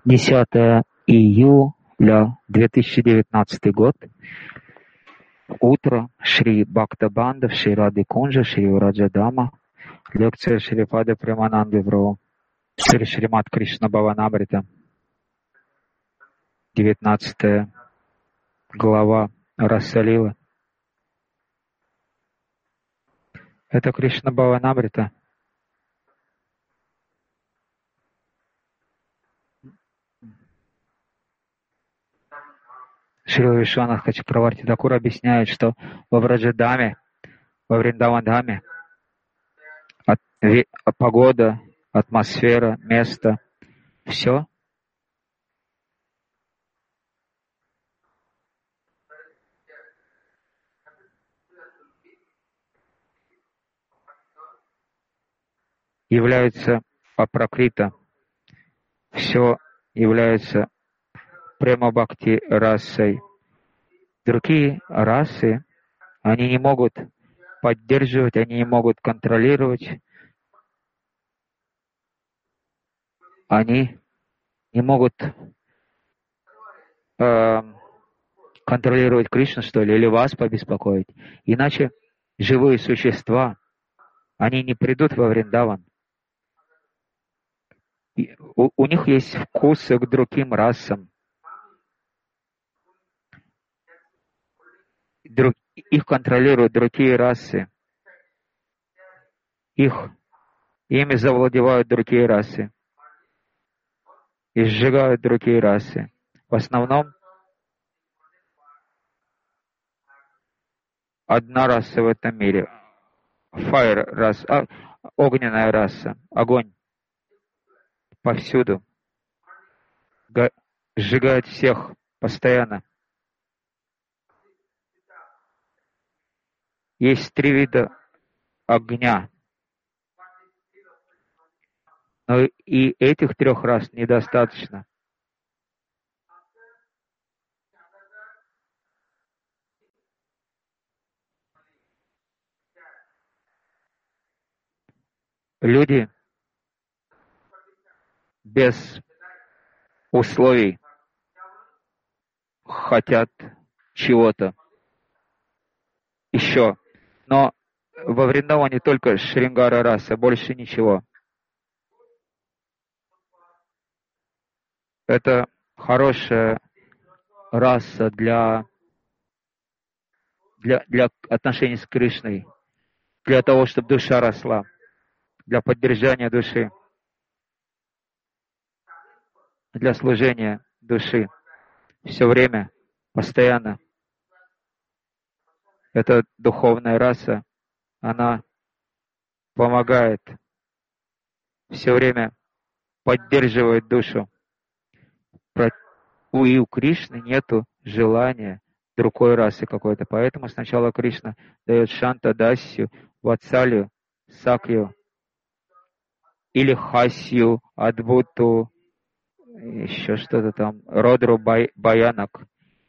10 июля 2019 год. Утро. Шри Бхактабандав, Шри Рады Кунджа, Шри Раджадама. Лекция Шри Пада Премананды Вру. Шри Шримат Кришна Бхаванамрита. 19 глава Расалила. Это Кришна Бхаванамрита. Шрила Вишванатх Чакраварти Такур объясняет, что во Враджадаме, во Вриндавандаме погода, атмосфера, место, все является апракрита, все является према-бхакти расой. Другие расы, они не могут поддерживать, они не могут контролировать, они не могут контролировать Кришну, что ли, или вас побеспокоить. Иначе живые существа, они не придут во Вриндаван. У них есть вкусы к другим расам. Их контролируют другие расы. Ими завладевают другие расы. И сжигают другие расы. В основном одна раса в этом мире. Fire раса, огненная раса, огонь. Повсюду. Сжигает всех постоянно. Есть 3 вида огня. Но и этих 3 рас недостаточно. Люди без условий хотят чего-то еще. Но во Вриндаване только Шрингара раса, больше ничего. Это хорошая раса для отношений с Кришной, для того, чтобы душа росла, для поддержания души, для служения души. Все время, постоянно. Эта духовная раса, она помогает, все время поддерживает душу. И у Кришны нету желания другой расы какой-то. Поэтому сначала Кришна дает Шанта Дасью, Ватсалью, Сакью или Хасью, Адбуту, еще что-то там, Родру Баянак,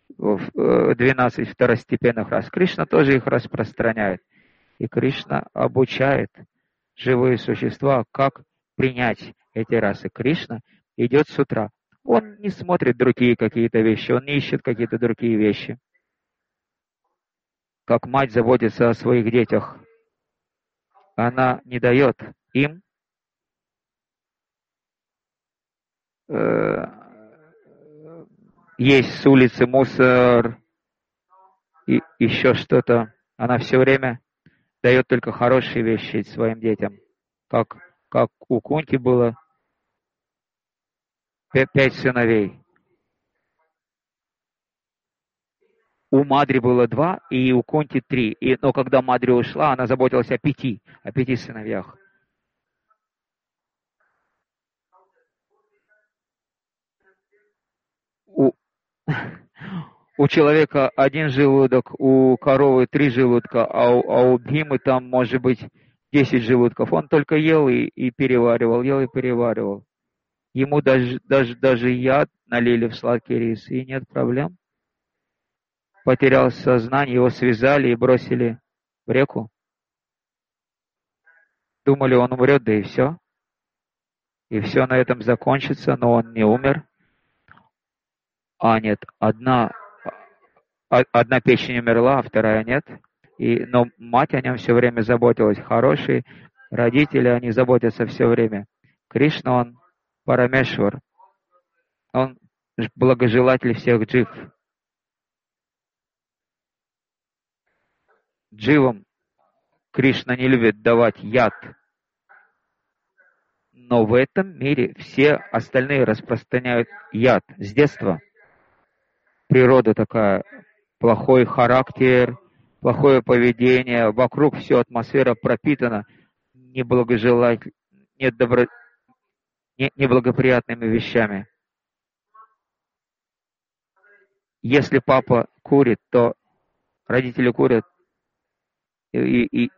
12 второстепенных рас. Кришна тоже их распространяет. И Кришна обучает живые существа, как принять эти расы. Кришна идет с утра. Он не смотрит другие какие-то вещи, он не ищет какие-то другие вещи. Как мать заботится о своих детях, она не дает им есть с улицы мусор и еще что-то. Она все время дает только хорошие вещи своим детям. Как у Кунти было 5 сыновей. У Мадри было 2, и у Кунти 3. Но когда Мадри ушла, она заботилась о 5 сыновьях. У человека 1 желудок, у коровы 3 желудка, а у Бхимы там может быть 10 желудков. Он только ел и переваривал, ел и переваривал. Ему даже яд налили в сладкий рис, и нет проблем. Потерял сознание, его связали и бросили в реку. Думали, он умрет, да и все. И все на этом закончится, но он не умер. нет, одна печень умерла, а вторая нет. Но мать о нем все время заботилась. Хорошие родители, они заботятся все время. Кришна, он Парамешвар. Он благожелатель всех джив. Дживам Кришна не любит давать яд. Но в этом мире все остальные распространяют яд с детства. Природа такая, плохой характер, плохое поведение, вокруг все атмосфера пропитана неблагоприятными вещами. Если папа курит, то родители курят, и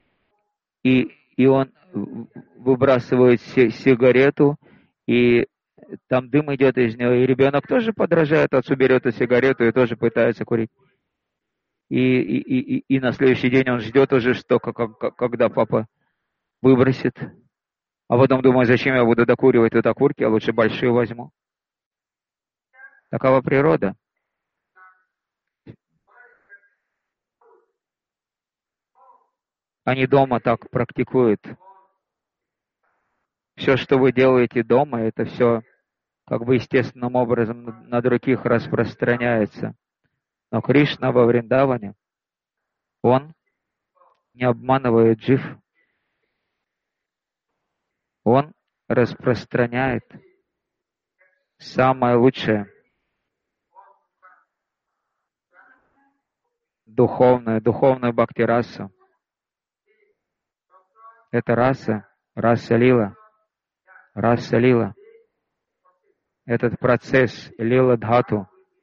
он выбрасывает сигарету, и там дым идет из него, и ребенок тоже подражает отцу, берет эту сигарету и тоже пытается курить. И на следующий день он ждет уже, что когда папа выбросит. А потом думаю, зачем я буду докуривать вот окурки, а лучше большие возьму. Такова природа. Они дома так практикуют. Все, что вы делаете дома, это все как бы естественным образом на других распространяется. Но Кришна во Вриндаване, он не обманывает джив. Он распространяет самое лучшее, духовную бхакти-расу. Это раса лила. Этот процесс лила дхату.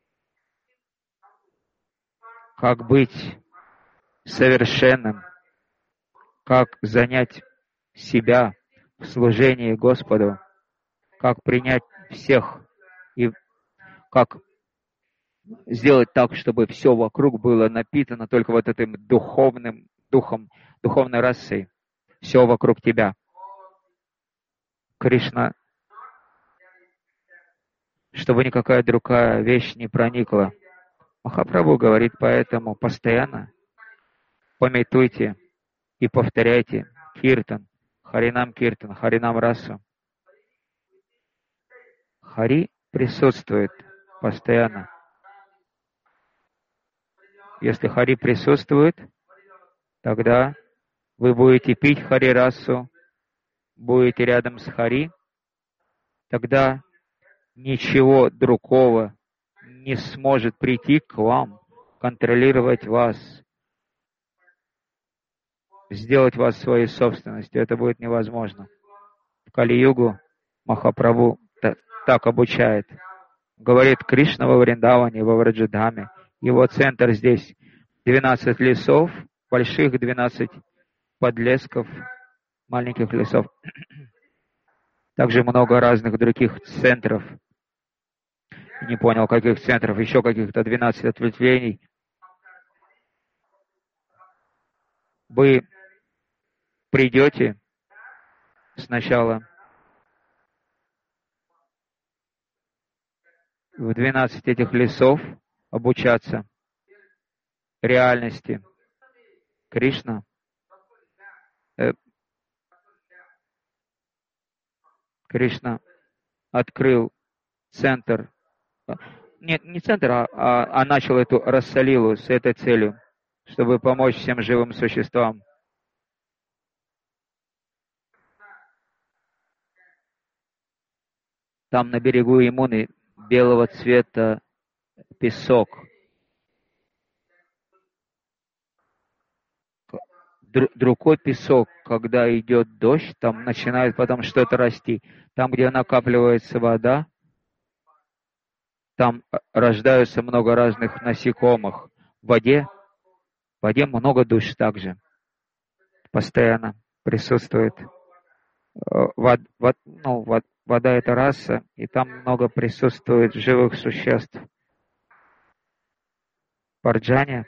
Как быть совершенным, как занять себя в служении Господу, как принять всех и как сделать так, чтобы все вокруг было напитано только вот этим духовным духом, духовной расой. Все вокруг тебя. Кришна, чтобы никакая другая вещь не проникла. Махапрабху говорит, поэтому постоянно памятуйте и повторяйте киртан, Харинам киртан, Харинам расу. Хари присутствует постоянно. Если Хари присутствует, тогда вы будете пить Хари расу, будете рядом с Хари, тогда ничего другого не сможет прийти к вам, контролировать вас, сделать вас своей собственностью. Это будет невозможно. В Кали-югу Махапрабху так обучает. Говорит Кришна во Вриндаване, во Враджадхаме. Его центр здесь 12 лесов, больших 12 подлесков, маленьких лесов. Также много разных других центров. Не понял, каких центров, еще каких-то 12 ответвлений. Вы придете сначала в 12 этих лесов обучаться реальности. Кришна открыл центр, нет, не центр, а начал эту рассалилу с этой целью, чтобы помочь всем живым существам. Там на берегу Ямуны белого цвета песок. Другой песок, когда идет дождь, там начинает потом что-то расти. Там, где накапливается вода, там рождаются много разных насекомых. В воде много душ также постоянно присутствует. Вода — это раса, и там много присутствует живых существ. Парджаня.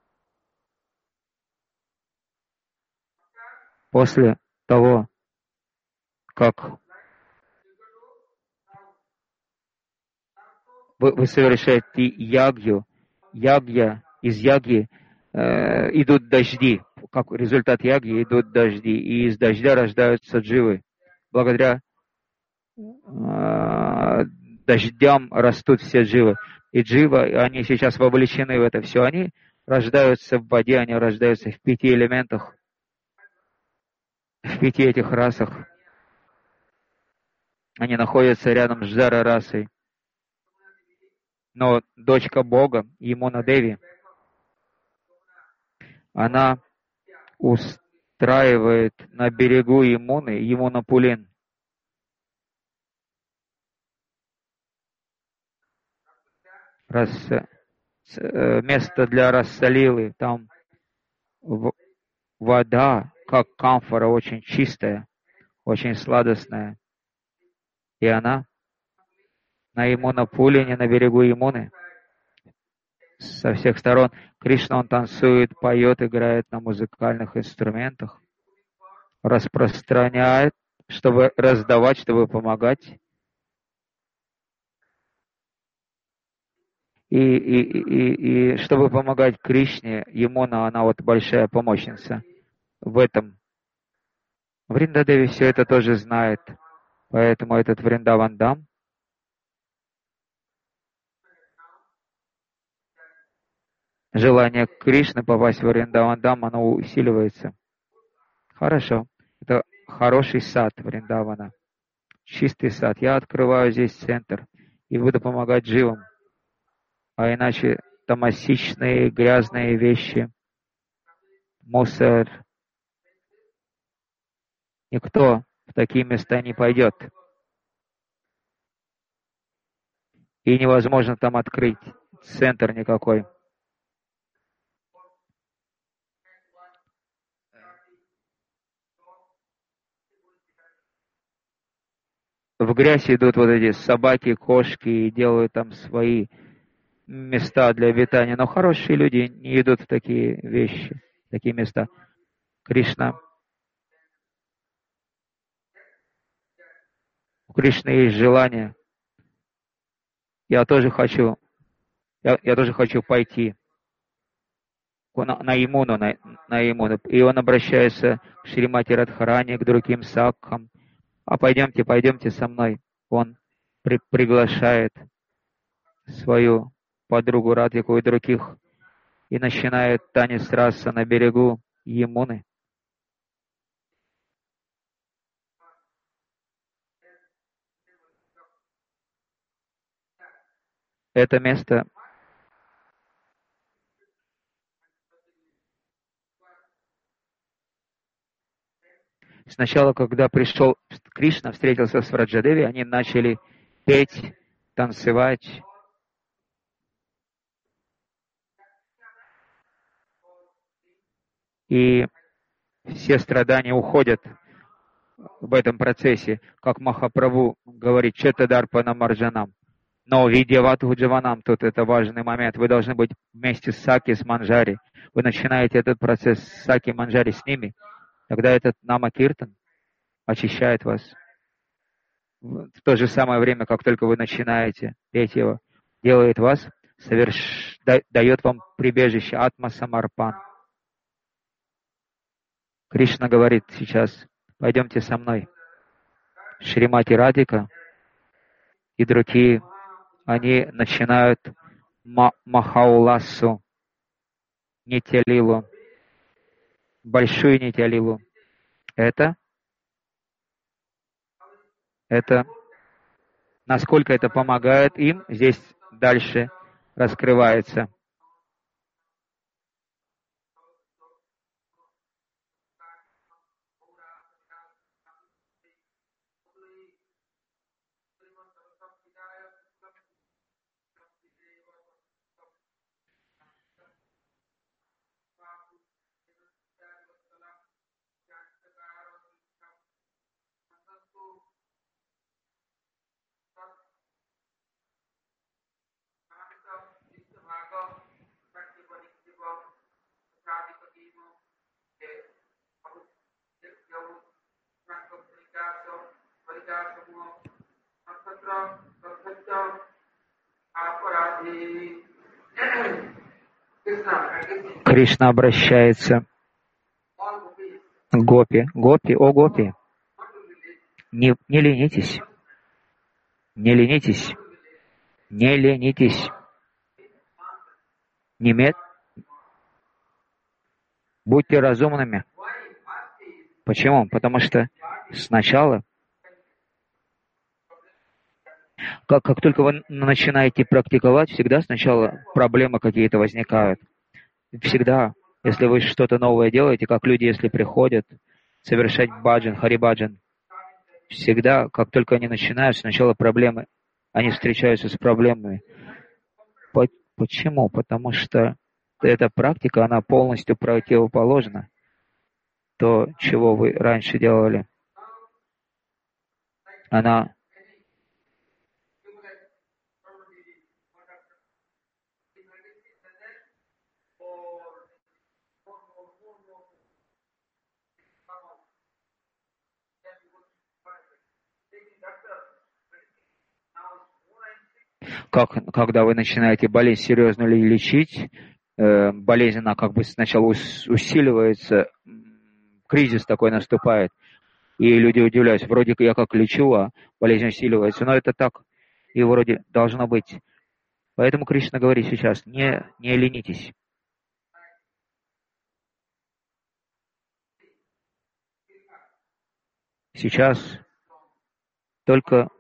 После того, как вы совершаете ягью, из ягьи идут дожди, как результат ягьи идут дожди, и из дождя рождаются дживы. Благодаря дождям растут все дживы. И дживы, они сейчас вовлечены в это все, они рождаются в воде, они рождаются в 5 элементах, в 5 этих расах. Они находятся рядом с Джара расой. Но дочка Бога, Ямуна Деви, она устраивает на берегу Ямуны, Ямуна Пулин, место для рассолилы. Там вода, как камфора, очень чистая, очень сладостная. И она на Ямуна Пулине, на берегу Ямуны, со всех сторон. Кришна, он танцует, поет, играет на музыкальных инструментах, распространяет, чтобы раздавать, чтобы помогать. И чтобы помогать Кришне, Ямуна, она вот большая помощница в этом. Вриндадеви все это тоже знает, поэтому этот Вриндавандам, желание Кришны попасть в Вриндавандам, оно усиливается. Хорошо. Это хороший сад Вриндавана. Чистый сад. Я открываю здесь центр и буду помогать дживам. А иначе томасичные, грязные вещи, мусор. Никто в такие места не пойдет. И невозможно там открыть центр никакой. В грязь идут вот эти собаки, кошки и делают там свои места для обитания. Но хорошие люди не идут в такие вещи, в такие места. Кришна. У Кришны есть желание. Я тоже хочу пойти на Ямуну, на Ямуну. И он обращается к Шримати Радхарани, к другим сакхам. А пойдемте со мной. Он приглашает свою подругу Радхику и других и начинает танец раса на берегу Ямуны. Это место сначала, когда пришел Кришна, встретился с Враджадеви, они начали петь, танцевать. И все страдания уходят в этом процессе, как Махапрабху говорит, Четадарпана Марджанам. Но Видьявату Джаванам, тут это важный момент. Вы должны быть вместе с Саки, с Манджари. Вы начинаете этот процесс с Саки, Манджари с ними. Тогда этот Нама Киртан очищает вас. В то же самое время, как только вы начинаете петь его, делает вас, дает вам прибежище Атма Самарпан. Кришна говорит сейчас, пойдемте со мной. Шримати Радика и другие, они начинают Махауласу, Нитялилу, большую Нитялилу. Это, насколько это помогает им, здесь дальше раскрывается. Кришна обращается к гопи. Гопи, о гопи, не ленитесь, не ленитесь, не ленитесь. Будьте разумными. Почему? Потому что сначала, как только вы начинаете практиковать, всегда сначала проблемы какие-то возникают. Всегда, если вы что-то новое делаете, как люди, если приходят совершать баджан, хари-баджан, всегда, как только они начинают, сначала проблемы, они встречаются с проблемами. Почему? Потому что эта практика, она полностью противоположна то, чего вы раньше делали. Она когда вы начинаете болезнь серьезно лечить, болезнь, она как бы сначала усиливается, кризис такой наступает, и люди удивляются, вроде я как лечу, а болезнь усиливается, но это так и вроде должно быть. Поэтому Кришна говорит сейчас, не ленитесь. Сейчас только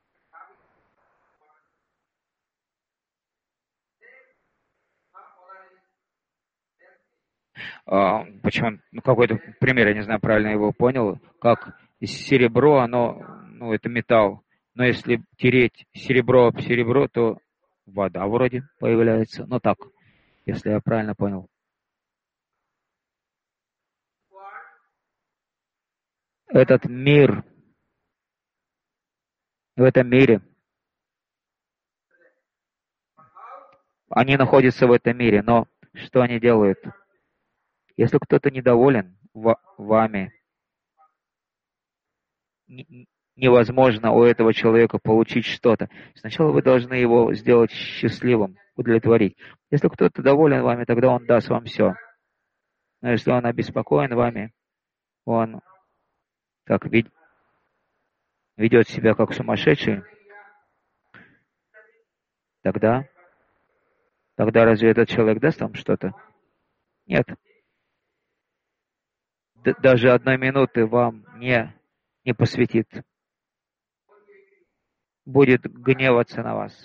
почему, какой-то пример, я не знаю, правильно его понял, как серебро, оно, это металл, но если тереть серебро об серебро, то вода вроде появляется, так, если я правильно понял. Этот мир, в этом мире, они находятся в этом мире, но что они делают? Если кто-то недоволен вами, невозможно у этого человека получить что-то. Сначала вы должны его сделать счастливым, удовлетворить. Если кто-то доволен вами, тогда он даст вам все. Но если он обеспокоен вами, он так ведет себя как сумасшедший, тогда разве этот человек даст вам что-то? Нет. Даже одной минуты вам не посвятит. Будет гневаться на вас.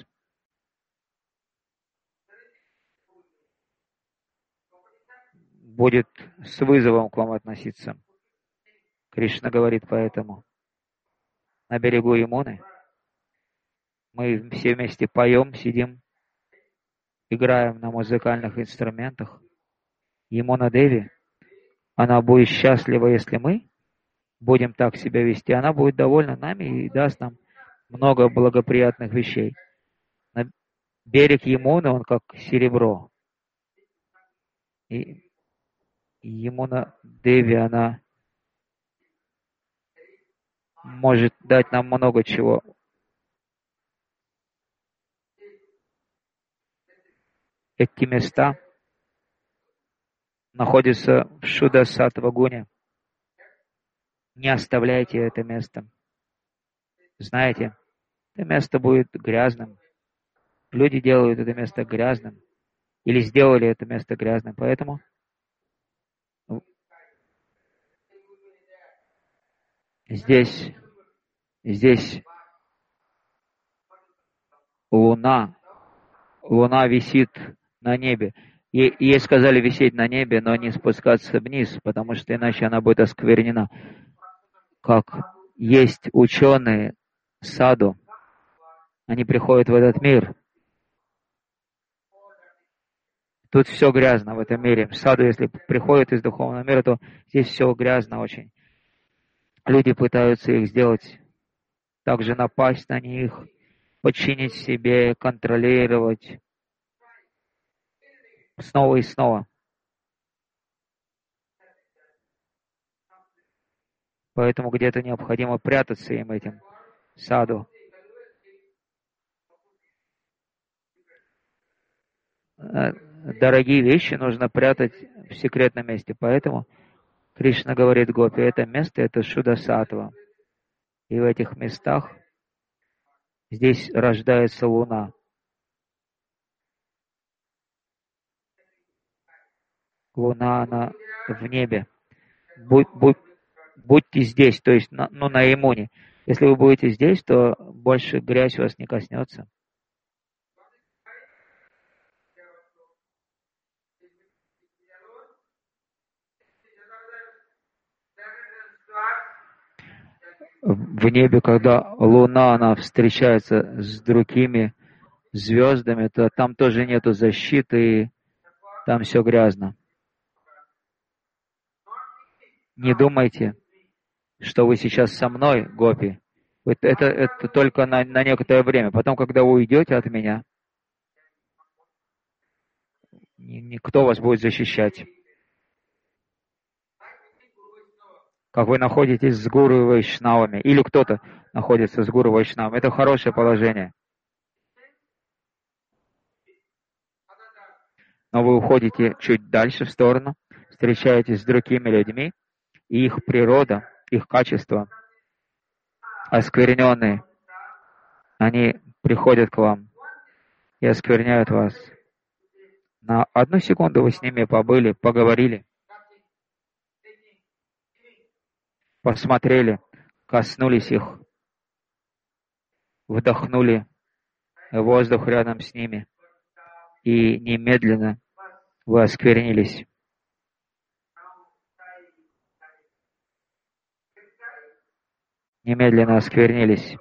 Будет с вызовом к вам относиться. Кришна говорит поэтому. На берегу Ямуны мы все вместе поем, сидим, играем на музыкальных инструментах. Ямуна Деви, она будет счастлива, если мы будем так себя вести. Она будет довольна нами и даст нам много благоприятных вещей. Берег Ямуны, он как серебро. И Ямуна Деви, она может дать нам много чего. Эти места находятся в Шуда-саттва-гуне. Не оставляйте это место. Знаете, это место будет грязным. Люди делают это место грязным. Или сделали это место грязным. Поэтому здесь луна висит на небе. И ей сказали висеть на небе, но не спускаться вниз, потому что иначе она будет осквернена. Как есть ученые саду, они приходят в этот мир. Тут все грязно в этом мире. В саду, если приходят из духовного мира, то здесь все грязно очень. Люди пытаются их сделать, также напасть на них, подчинить себе, контролировать. Снова и снова. Поэтому где-то необходимо прятаться им этим саду. дорогие вещи нужно прятать в секретном месте. Поэтому Кришна говорит Гопи, это место, это Шуда-саттва. И в этих местах здесь рождается луна. Луна, она в небе. Будьте здесь, то есть на Ямуне. Если вы будете здесь, то больше грязь вас не коснется. В небе, когда луна, она встречается с другими звездами, то там тоже нету защиты, и там все грязно. Не думайте, что вы сейчас со мной, Гопи. Это только на некоторое время. Потом, когда вы уйдете от меня, никто вас будет защищать. Как вы находитесь с гуру и вайшнавами, или кто-то находится с гуру и вайшнавами. Это хорошее положение. Но вы уходите чуть дальше в сторону, встречаетесь с другими людьми, и их природа, их качества оскверненные, они приходят к вам и оскверняют вас. На одну секунду вы с ними побыли, поговорили, посмотрели, коснулись их, вдохнули воздух рядом с ними, и немедленно вы осквернились. Немедленно осквернились.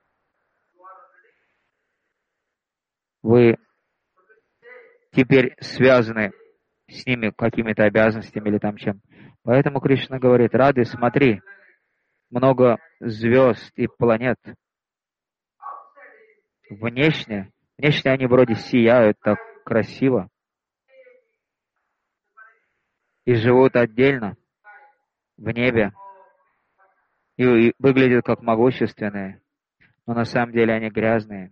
Вы теперь связаны с ними какими-то обязанностями или там чем. Поэтому Кришна говорит, Рады, смотри, много звезд и планет. Внешне они вроде сияют так красиво и живут отдельно в небе и выглядят как могущественные, но на самом деле они грязные.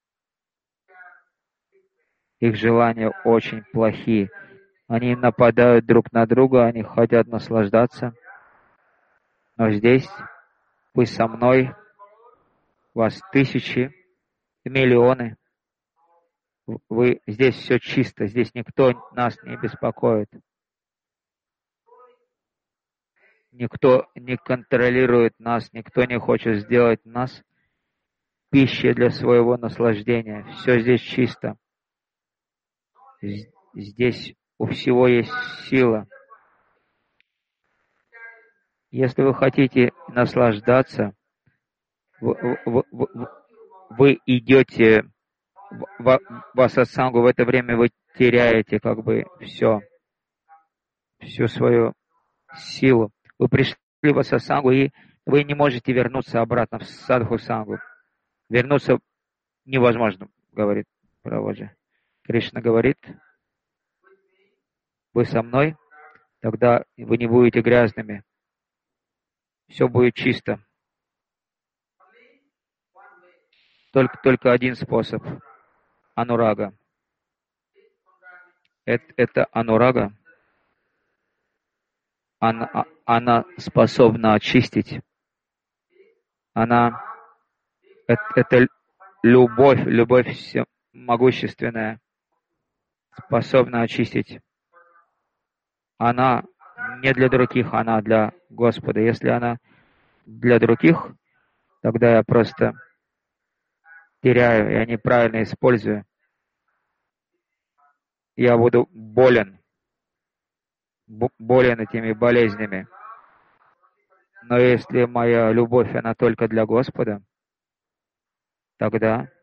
Их желания очень плохие. Они нападают друг на друга, они хотят наслаждаться. Но здесь вы со мной, вас тысячи, миллионы. Вы здесь все чисто, здесь никто нас не беспокоит. Никто не контролирует нас, никто не хочет сделать нас пищей для своего наслаждения. Все здесь чисто. Здесь у всего есть сила. Если вы хотите наслаждаться, вы идете в асасангу, в это время вы теряете как бы всю свою силу. Вы пришли в асасангу, и вы не можете вернуться обратно в садху-сангу. Вернуться невозможно, говорит Прабхаджи. Кришна говорит, вы со мной, тогда вы не будете грязными. Все будет чисто. Только один способ. Анурага. Это анурага. Она способна очистить. Это любовь всемогущественная, способна очистить. Она не для других, она для Господа. Если она для других, тогда я просто теряю, я неправильно использую. Я буду болен этими болезнями. Но если моя любовь, она только для Господа, тогда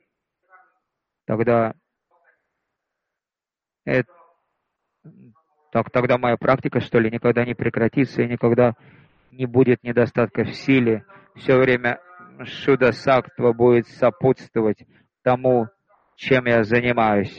тогда моя практика, что ли, никогда не прекратится и никогда не будет недостатка в силе. Все время шуда-сактва будет сопутствовать тому, чем я занимаюсь.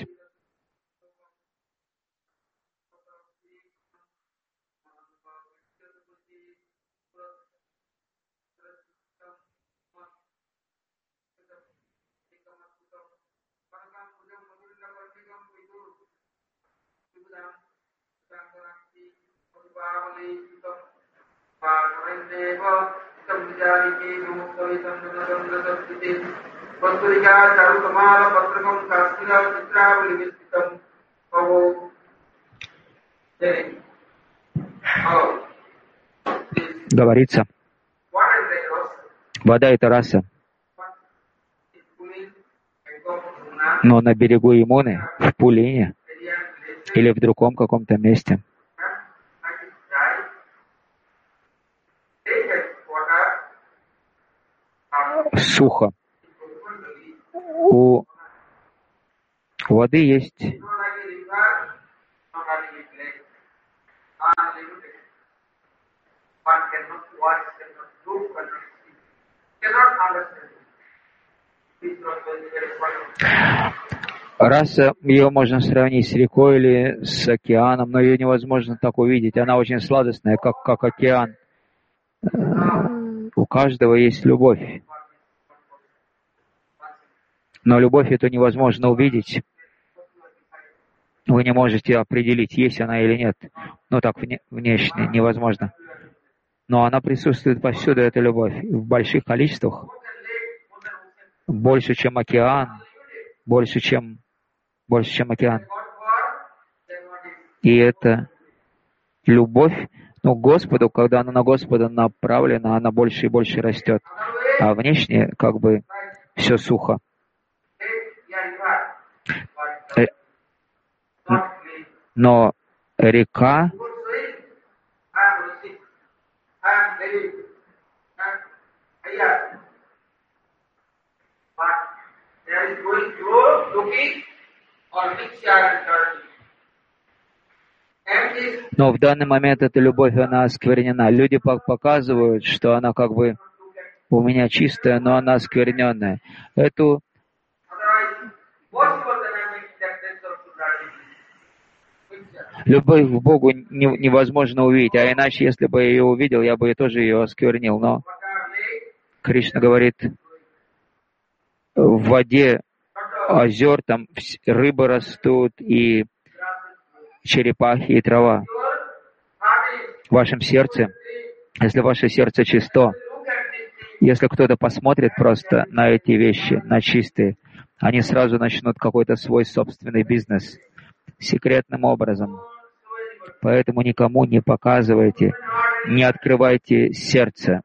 Говорится, вода — это раса, но на берегу Ямуны, в Пулине или в другом каком-то месте сухо. У воды есть раса, ее можно сравнить с рекой или с океаном, но ее невозможно так увидеть. Она очень сладостная, как океан. У каждого есть любовь. Но любовь эту невозможно увидеть. Вы не можете определить, есть она или нет. Ну так внешне невозможно. Но она присутствует повсюду, эта любовь. В больших количествах. Больше, чем океан. Больше, чем океан. И это любовь, Господу, когда она на Господа направлена, она больше и больше растет. А внешне как бы все сухо. Но река но в данный момент эта любовь, она осквернена. Люди показывают, что она как бы у меня чистая, но она оскверненная. Эту любовь к Богу невозможно увидеть, а иначе, если бы я ее увидел, я бы тоже ее осквернил. Но Кришна говорит, в воде озер, там рыбы растут, и черепахи, и трава. В вашем сердце, если ваше сердце чисто, если кто-то посмотрит просто на эти вещи, на чистые, они сразу начнут какой-то свой собственный бизнес секретным образом. Поэтому никому не показывайте, не открывайте сердце,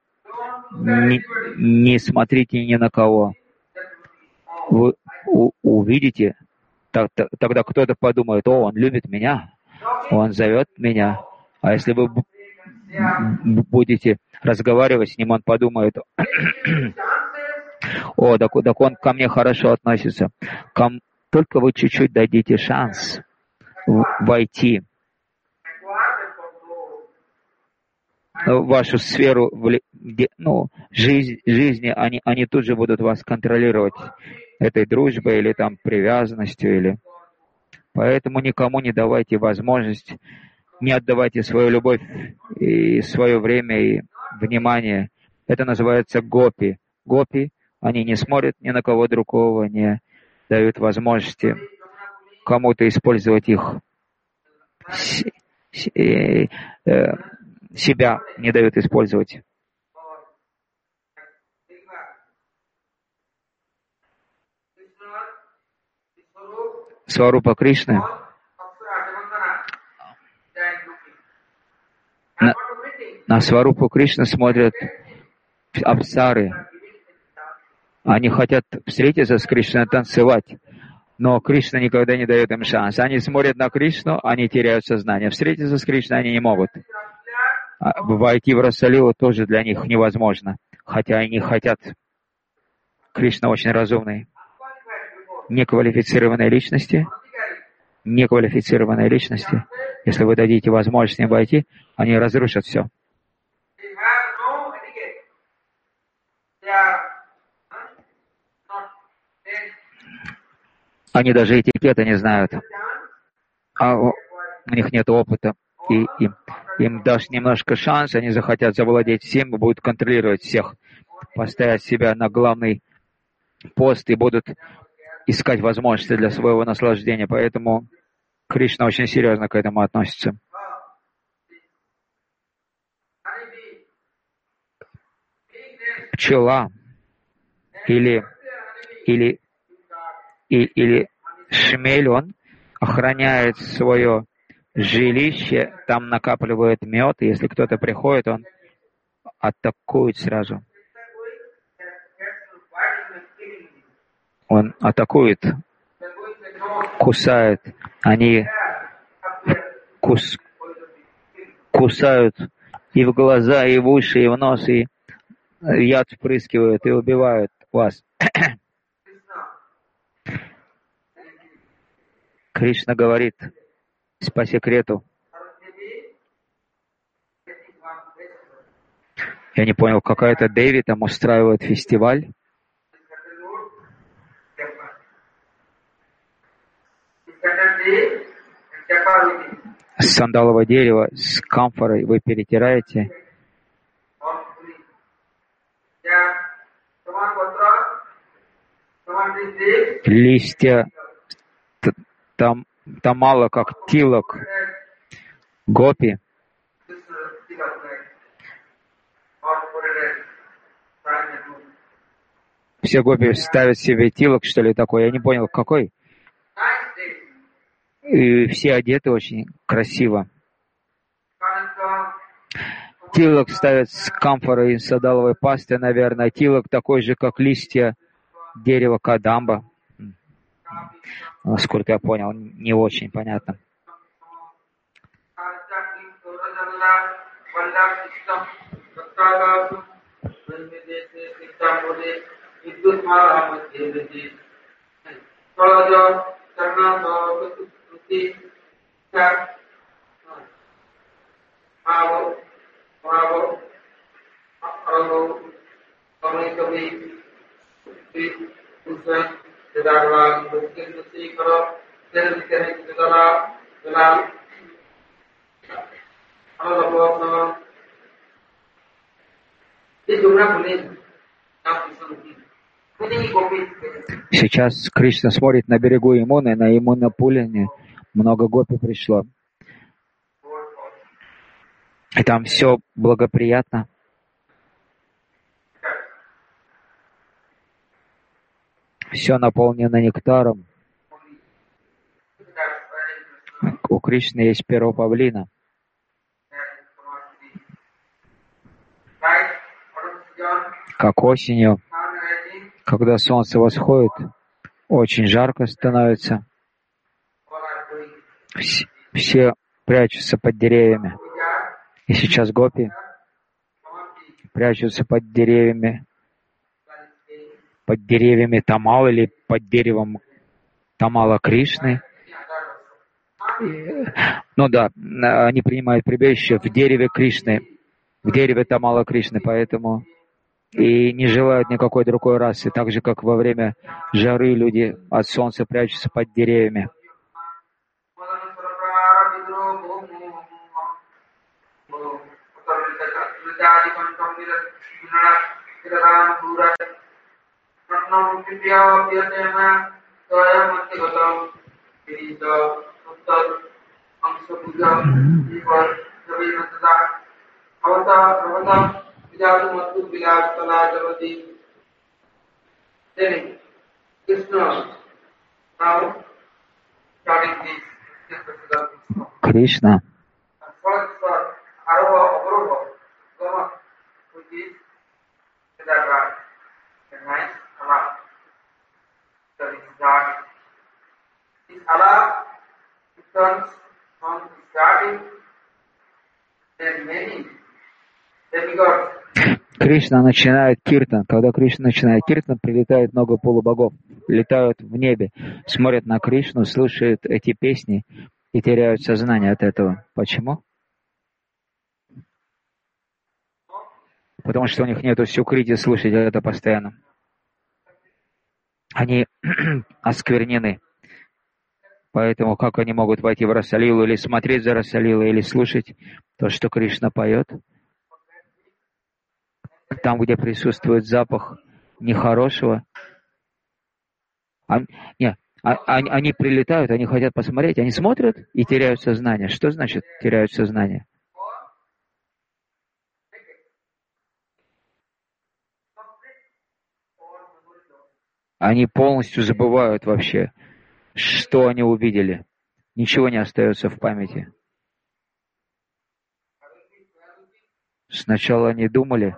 не смотрите ни на кого. Вы увидите, тогда кто-то подумает, он любит меня, он зовет меня. А если вы будете разговаривать с ним, он подумает, так он ко мне хорошо относится. Только вы чуть-чуть дадите шанс войти в вашу сферу жизни, они тут же будут вас контролировать этой дружбой или там привязанностью. Поэтому никому не давайте возможность, не отдавайте свою любовь и свое время и внимание. Это называется гопи. Гопи, они не смотрят ни на кого другого, не дают возможности кому-то использовать их. Себя не дают использовать. Сварупа Кришны на Сварупу Кришны смотрят апсары. Они хотят встретиться с Кришной, танцевать, но Кришна никогда не дает им шанс. Они смотрят на Кришну, они теряют сознание. Встретиться с Кришной они не могут. Войти в Расалилу тоже для них невозможно, хотя они хотят. Кришна очень разумный. Неквалифицированные личности, если вы дадите возможность им войти, они разрушат все. Они даже этикета не знают, а у них нет опыта. И им дашь немножко шанс, они захотят завладеть всем и будут контролировать всех, поставить себя на главный пост и будут искать возможности для своего наслаждения. Поэтому Кришна очень серьезно к этому относится. Пчела или шмель, он охраняет свое жилище, там накапливает мед, и если кто-то приходит, он атакует сразу. Он атакует, кусает. Они кусают и в глаза, и в уши, и в нос, и яд впрыскивают, и убивают вас. Кришна говорит по секрету. Я не понял, какая-то Деви там устраивает фестиваль. Сандаловое дерево с камфорой вы перетираете. Листья там мало как тилок, гопи. Все гопи ставят себе тилок, что ли, такой. Я не понял, какой. И все одеты очень красиво. Тилок ставят с камфорой и сандаловой пастой, наверное. Тилок такой же, как листья дерева кадамба. Насколько я понял, не очень понятно. Сейчас Кришна смотрит на берегу Ямуны, на Ямуна-Пулине. Много гопи пришло. И там все благоприятно. Все наполнено нектаром. У Кришны есть перо павлина. Как осенью, когда солнце восходит, очень жарко становится. Все прячутся под деревьями. И сейчас гопи прячутся под деревьями Тамал или под деревом Тамала Кришны. Ну да, они принимают прибежище в дереве Кришны, в дереве Тамала Кришны, поэтому и не желают никакой другой расы, так же, как во время жары люди от солнца прячутся под деревьями. Кришна Кришна начинает киртан. Когда Кришна начинает киртан, прилетает много полубогов, летают в небе, смотрят на Кришну, слушают эти песни и теряют сознание от этого. Почему? Потому что у них нету сукрити слушать это постоянно. Они осквернены. Поэтому как они могут войти в Расалилу или смотреть за Расалилой, или слушать то, что Кришна поет? Там, где присутствует запах нехорошего. Они прилетают, они хотят посмотреть, они смотрят и теряют сознание. Что значит теряют сознание? Они полностью забывают вообще, что они увидели. Ничего не остается в памяти. Сначала они думали,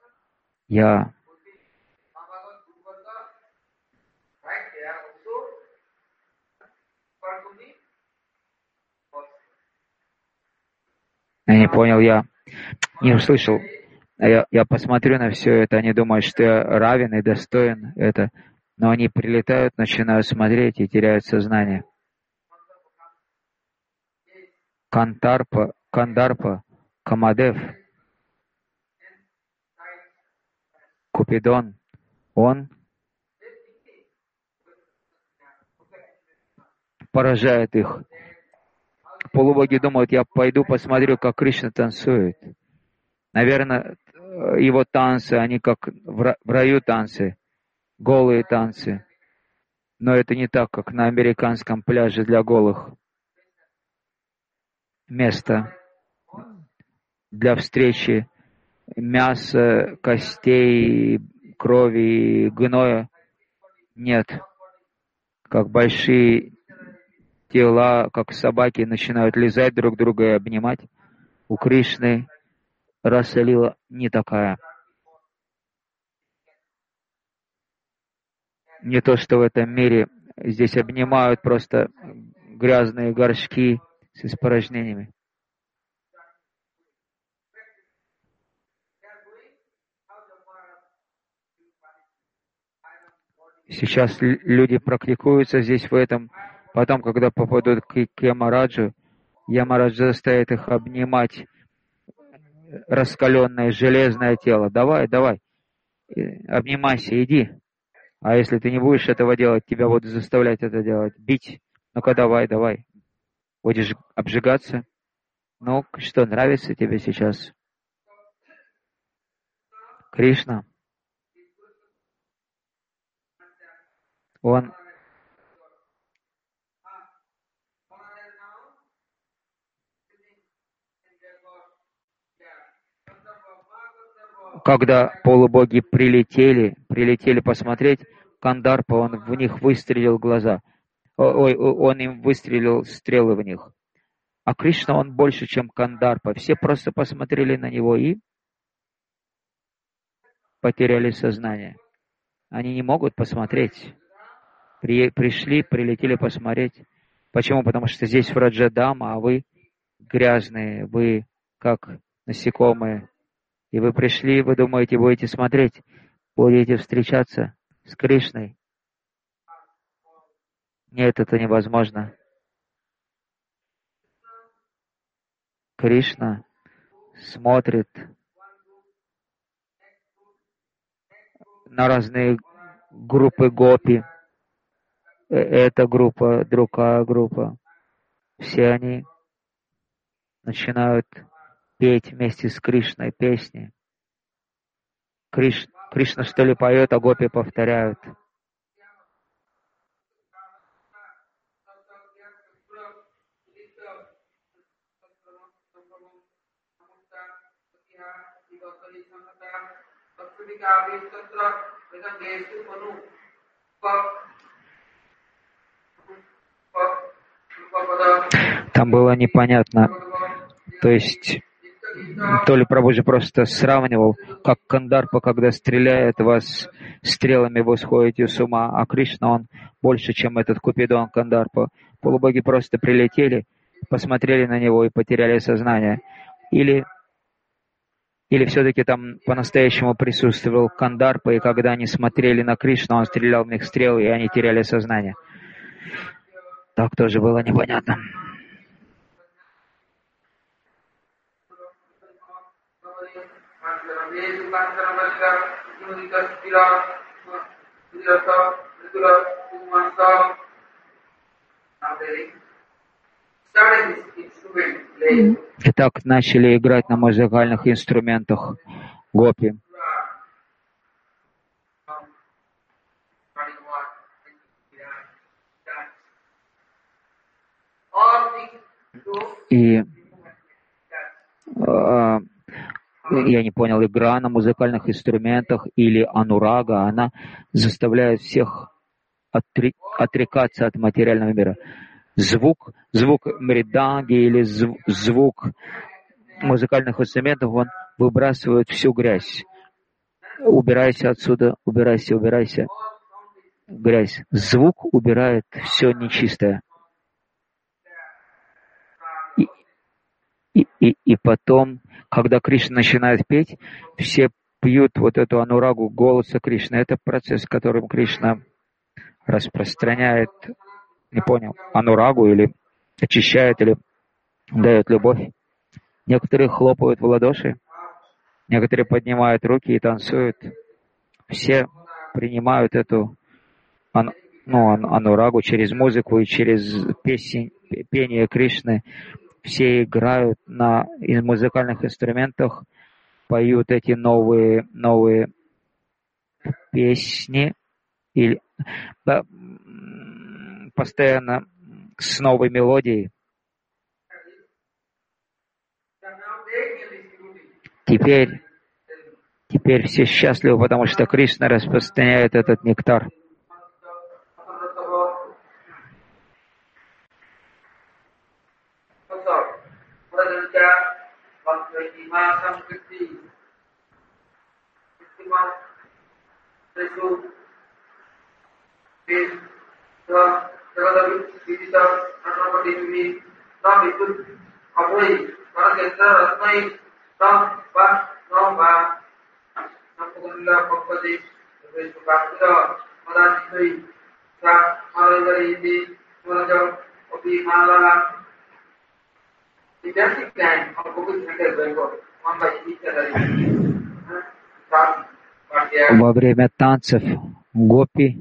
Я не понял, я не услышал. Я посмотрю на все это, они думают, что я равен и достоин это, но они прилетают, начинают смотреть и теряют сознание. Кандарпа, Камадев, Купидон, он поражает их. Полубоги думают, я пойду посмотрю, как Кришна танцует. Наверное, его танцы, они как в раю танцы, голые танцы. Но это не так, как на американском пляже для голых. Место для встречи мяса, костей, крови, гноя нет. Как большие тела, как собаки, начинают лизать друг друга и обнимать. У Кришны раса лила не такая. Не то, что в этом мире здесь обнимают просто грязные горшки с испражнениями. Сейчас люди практикуются здесь в этом. Потом, когда попадут к Ямараджу, Ямарадж заставит их обнимать раскаленное железное тело. Давай, обнимайся, иди. А если ты не будешь этого делать, тебя будут заставлять это делать, бить. Ну-ка, давай. Будешь обжигаться. Ну, что, нравится тебе сейчас? Кришна, он когда полубоги прилетели посмотреть, Кандарпа, он в них выстрелил глаза. Он им выстрелил стрелы в них. А Кришна, он больше, чем Кандарпа. Все просто посмотрели на него и потеряли сознание. Они не могут посмотреть. Прилетели посмотреть. Почему? Потому что здесь Враджадама, а вы грязные, вы как насекомые. И вы пришли, вы думаете, будете смотреть, будете встречаться с Кришной. Нет, это невозможно. Кришна смотрит на разные группы гопи. Эта группа, другая группа. Все они начинают петь вместе с Кришной песни. Кришна что ли поет, а гопи повторяют. Там было непонятно. То есть, то ли Прабхуджи просто сравнивал, как Кандарпа, когда стреляет вас стрелами, вы сходите с ума, а Кришна, он больше, чем этот Купидон Кандарпа. Полубоги просто прилетели, посмотрели на него и потеряли сознание. Или все-таки там по-настоящему присутствовал Кандарпа, и когда они смотрели на Кришну, он стрелял в них стрелы, и они теряли сознание. Так тоже было непонятно. Итак, начали играть на музыкальных инструментах гопи. И я не понял, игра на музыкальных инструментах или анурага, она заставляет всех отрекаться от материального мира. Звук мриданги или звук музыкальных инструментов, он выбрасывает всю грязь. Убирайся отсюда, убирайся. Грязь. Звук убирает все нечистое. И потом, когда Кришна начинает петь, все пьют вот эту анурагу голоса Кришны. Это процесс, которым Кришна распространяет, не понял, анурагу или очищает, или дает любовь. Некоторые хлопают в ладоши, некоторые поднимают руки и танцуют. Все принимают эту анурагу через музыку и через пение Кришны. Все играют на музыкальных инструментах, поют эти новые песни или постоянно с новой мелодией. Теперь все счастливы, потому что Кришна распространяет этот нектар. Во время танцев гопи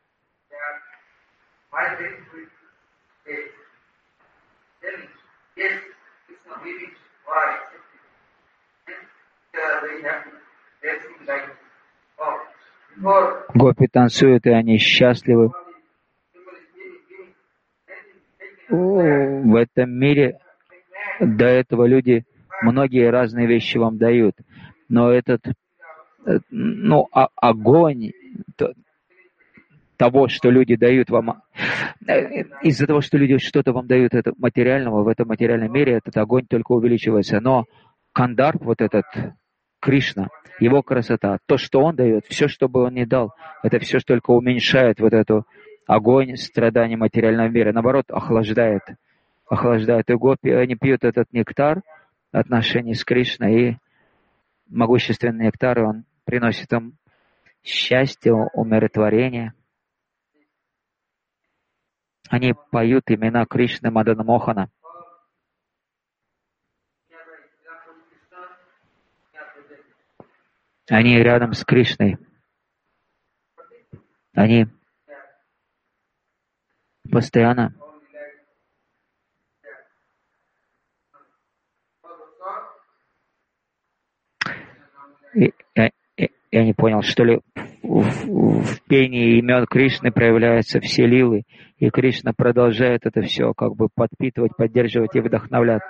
танцуют, и они счастливы. В этом мире до этого люди многие разные вещи вам дают, но этот огонь того, что люди дают вам, из-за того, что люди что-то вам дают это материального, в этом материальном мире этот огонь только увеличивается. Но Кандарп, вот этот Кришна, его красота, то, что он дает, все, что бы он ни дал, это все, что только уменьшает вот эту огонь страданий материального мира, наоборот, охлаждает. И гопи, они пьют этот нектар отношений с Кришной, и могущественный нектар, он приносит им счастье, умиротворение. Они поют имена Кришны Мадана Мохана. Они рядом с Кришной. Они постоянно я не понял, что ли в пении имен Кришны проявляются все лилы, и Кришна продолжает это все как бы подпитывать, поддерживать и вдохновлять.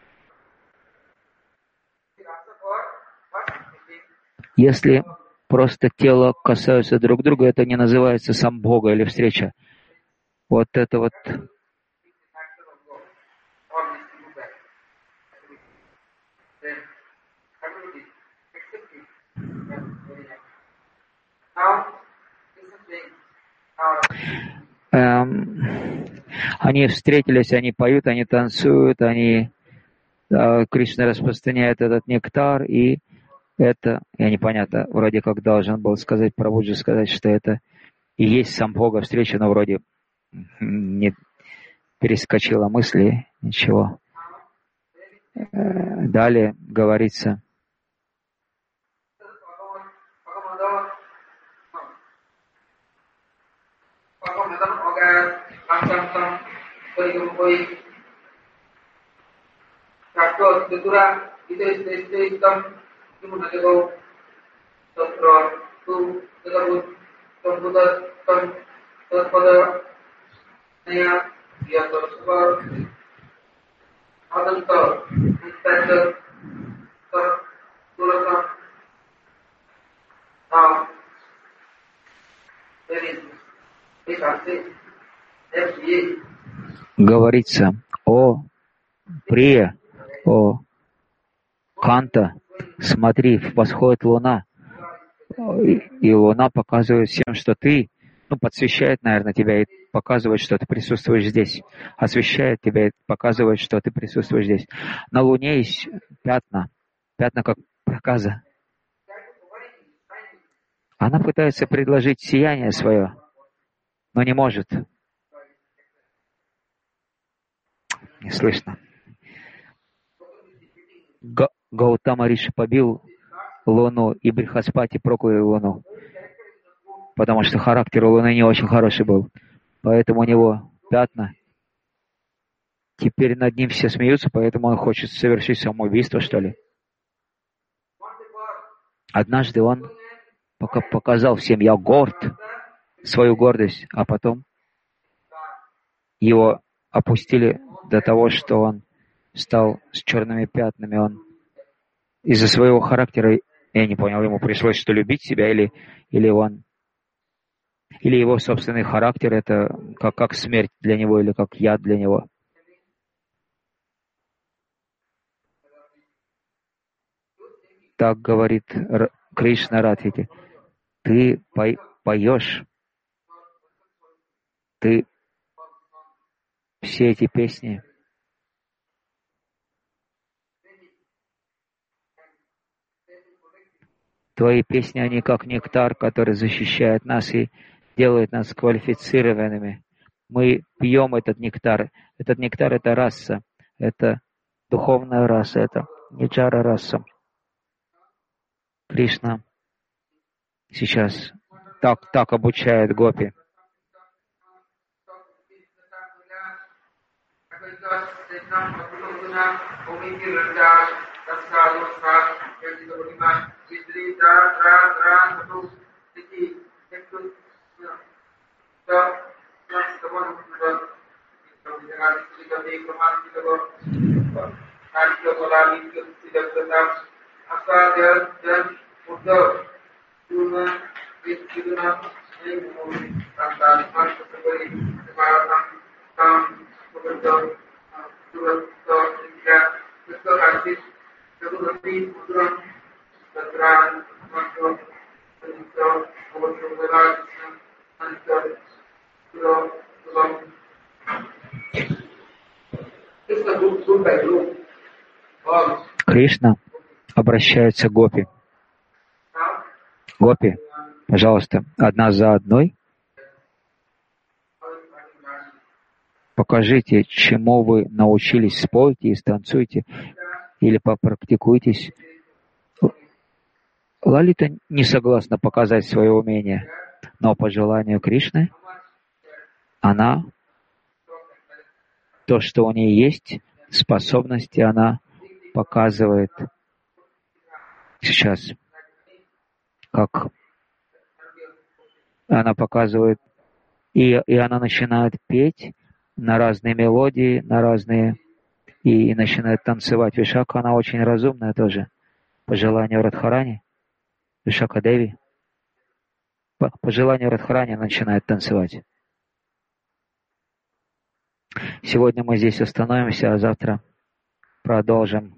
Если просто тело касаются друг друга, это не называется самбхога или встреча. Вот это вот они встретились, они поют, они танцуют, Кришна распространяет этот нектар, и это, я непонятно, вроде как должен был сказать, Прабхуджи сказать, что это и есть самбхога встреча, но вроде не перескочила мысли, ничего. Далее говорится, Говорится: о Прия, о Канта, смотри, восходит луна, и луна показывает всем, что ты, подсвещает, наверное, тебя и показывает, что ты присутствуешь здесь, освещает тебя и показывает, что ты присутствуешь здесь. На луне есть пятна как проказа. Она пытается предложить сияние свое, но не может. Не слышно. Гаутама Риши побил Луну, и Брихаспати проклял Луну, потому что характер у Луны не очень хороший был. Поэтому у него пятна. Теперь над ним все смеются, поэтому он хочет совершить самоубийство, что ли. Однажды он показал всем: я горд, свою гордость, а потом его опустили до того, что он стал с черными пятнами. Он из-за своего характера, я не понял, ему пришлось что, любить себя, или его собственный характер — это как смерть для него или как яд для него. Так говорит Кришна Радхике: ты поешь, ты все эти песни, твои песни, они как нектар, который защищает нас и делает нас квалифицированными. Мы пьем этот нектар. Этот нектар — это раса, это духовная раса, это ничара раса. Кришна сейчас так обучает гопи. Кришна обращается к гопи. Гопи, пожалуйста, одна за одной покажите, чему вы научились, спойте и станцуйте, или попрактикуйтесь. Лалита не согласна показать свое умение, но по желанию Кришны она, то, что у нее есть, способности, она показывает сейчас, как она показывает, и она начинает петь на разные мелодии, на разные, и начинает танцевать. Вишака, она очень разумная тоже, по желанию Радхарани, Вишака Деви, по желанию Радхарани начинает танцевать. Сегодня мы здесь остановимся, а завтра продолжим